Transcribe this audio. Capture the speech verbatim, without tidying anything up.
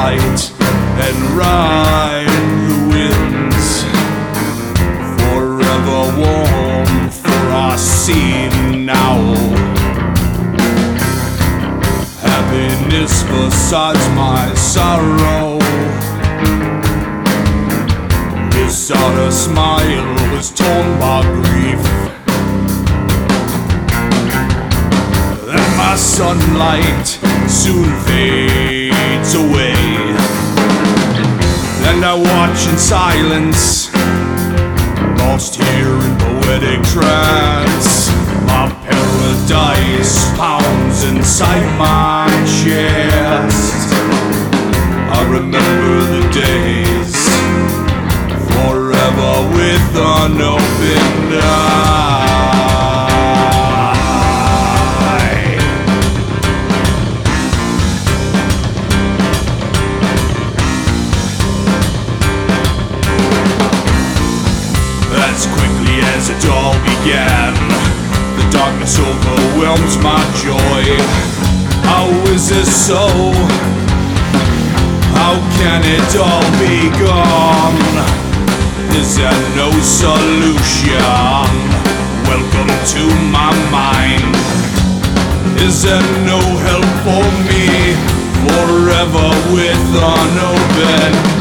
sunlight and ride the winds, forever warm for our scene now. Happiness besides my sorrow, this outer smile was torn by grief, and my sunlight soon fades away, and I watch in silence, lost here in poetic trance. My paradise pounds inside my chest. I remember the days forever with an open eye. As quickly as it all began, the darkness overwhelms my joy. How is this so? How can it all be gone? Is there no solution? Welcome to my mind. Is there no help for me? Forever with an open